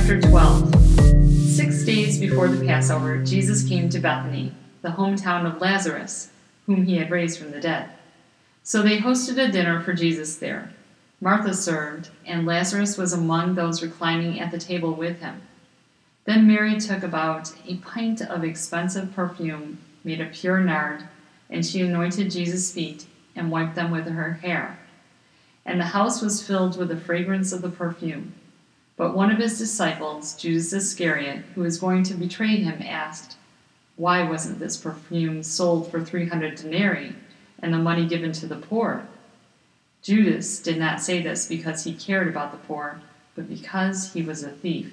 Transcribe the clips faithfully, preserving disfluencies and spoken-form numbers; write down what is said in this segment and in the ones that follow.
Chapter twelve. Six days before the Passover, Jesus came to Bethany, the hometown of Lazarus, whom he had raised from the dead. So they hosted a dinner for Jesus there. Martha served, and Lazarus was among those reclining at the table with him. Then Mary took about a pint of expensive perfume made of pure nard, and she anointed Jesus' feet and wiped them with her hair. And the house was filled with the fragrance of the perfume. But one of his disciples, Judas Iscariot, who was going to betray him, asked, "Why wasn't this perfume sold for three hundred denarii and the money given to the poor?" Judas did not say this because he cared about the poor, but because he was a thief.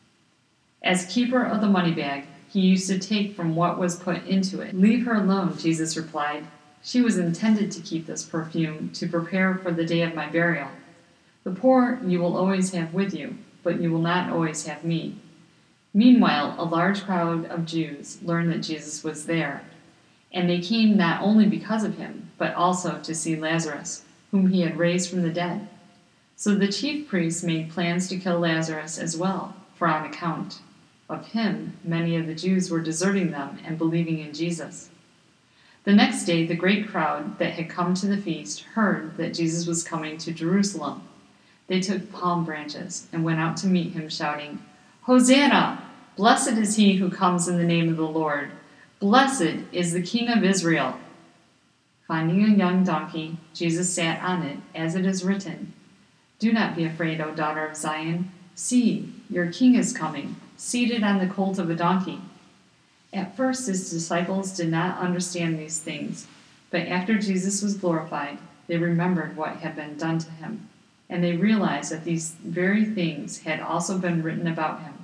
As keeper of the money bag, he used to take from what was put into it. "Leave her alone," Jesus replied. "She was intended to keep this perfume to prepare for the day of my burial. The poor you will always have with you, but you will not always have me." Meanwhile, a large crowd of Jews learned that Jesus was there, and they came not only because of him, but also to see Lazarus, whom he had raised from the dead. So the chief priests made plans to kill Lazarus as well, for on account of him, many of the Jews were deserting them and believing in Jesus. The next day, the great crowd that had come to the feast heard that Jesus was coming to Jerusalem. They took palm branches and went out to meet him, shouting, "Hosanna! Blessed is he who comes in the name of the Lord. Blessed is the King of Israel." Finding a young donkey, Jesus sat on it, as it is written, "Do not be afraid, O daughter of Zion. See, your king is coming, seated on the colt of a donkey." At first his disciples did not understand these things, but after Jesus was glorified, they remembered what had been done to him, and they realized that these very things had also been written about him.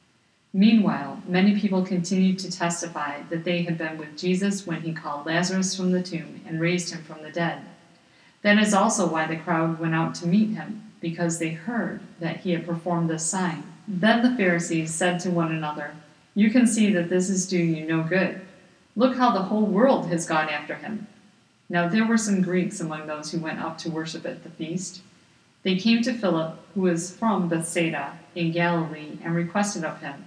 Meanwhile, many people continued to testify that they had been with Jesus when he called Lazarus from the tomb and raised him from the dead. That is also why the crowd went out to meet him, because they heard that he had performed this sign. Then the Pharisees said to one another, "You can see that this is doing you no good. Look how the whole world has gone after him." Now there were some Greeks among those who went up to worship at the feast. They came to Philip, who was from Bethsaida in Galilee, and requested of him,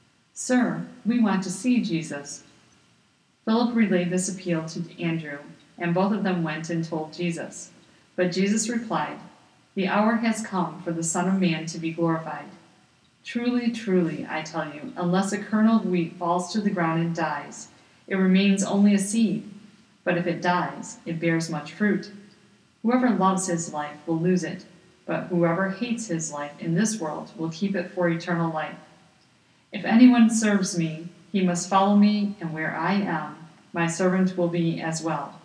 "Sir, we want to see Jesus." Philip relayed this appeal to Andrew, and both of them went and told Jesus. But Jesus replied, "The hour has come for the Son of Man to be glorified. Truly, truly, I tell you, unless a kernel of wheat falls to the ground and dies, it remains only a seed, but if it dies, it bears much fruit. Whoever loves his life will lose it, but whoever hates his life in this world will keep it for eternal life. If anyone serves me, he must follow me, and where I am, my servant will be as well.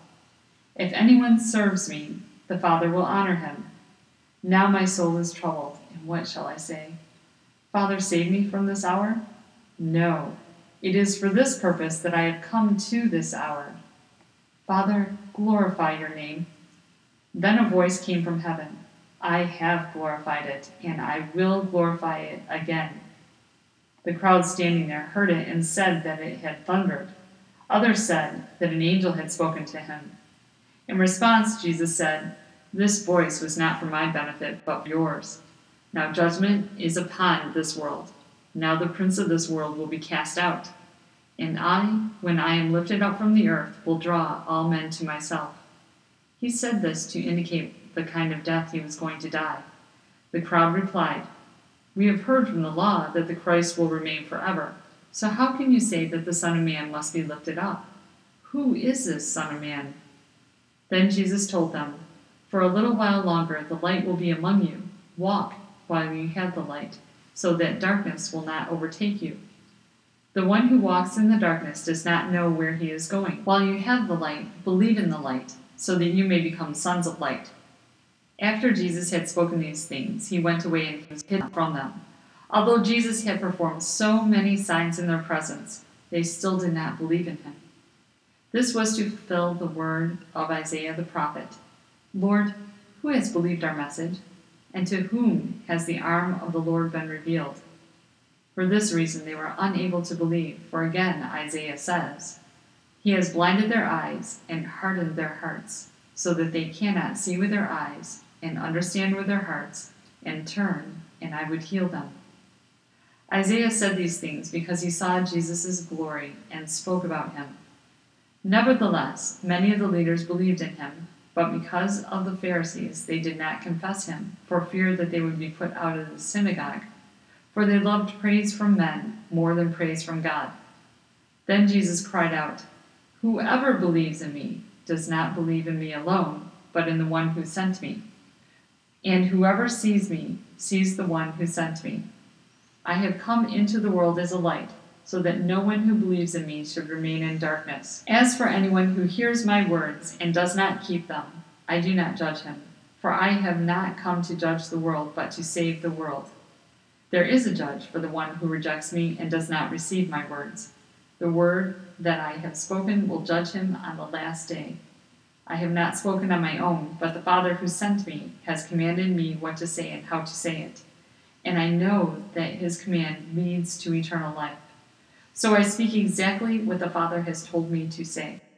If anyone serves me, the Father will honor him. Now my soul is troubled, and what shall I say? Father, save me from this hour? No, it is for this purpose that I have come to this hour. Father, glorify your name." Then a voice came from heaven, "I have glorified it, and I will glorify it again." The crowd standing there heard it and said that it had thundered. Others said that an angel had spoken to him. In response, Jesus said, "This voice was not for my benefit, but for yours. Now judgment is upon this world. Now the prince of this world will be cast out. And I, when I am lifted up from the earth, will draw all men to myself." He said this to indicate the kind of death he was going to die. The crowd replied, "We have heard from the law that the Christ will remain forever. So how can you say that the Son of Man must be lifted up? Who is this Son of Man?" Then Jesus told them, "For a little while longer the light will be among you. Walk while you have the light, so that darkness will not overtake you. The one who walks in the darkness does not know where he is going. While you have the light, believe in the light, so that you may become sons of light." After Jesus had spoken these things, he went away and was hidden from them. Although Jesus had performed so many signs in their presence, they still did not believe in him. This was to fulfill the word of Isaiah the prophet, "Lord, who has believed our message? And to whom has the arm of the Lord been revealed?" For this reason they were unable to believe, for again Isaiah says, "He has blinded their eyes and hardened their hearts, so that they cannot see with their eyes and understand with their hearts and turn, and I would heal them." Isaiah said these things because he saw Jesus' glory and spoke about him. Nevertheless, many of the leaders believed in him, but because of the Pharisees they did not confess him, for fear that they would be put out of the synagogue. For they loved praise from men more than praise from God. Then Jesus cried out, "Whoever believes in me does not believe in me alone, but in the one who sent me. And whoever sees me sees the one who sent me. I have come into the world as a light, so that no one who believes in me should remain in darkness. As for anyone who hears my words and does not keep them, I do not judge him, for I have not come to judge the world, but to save the world. There is a judge for the one who rejects me and does not receive my words. The word that I have spoken will judge him on the last day. I have not spoken on my own, but the Father who sent me has commanded me what to say and how to say it. And I know that his command leads to eternal life. So I speak exactly what the Father has told me to say."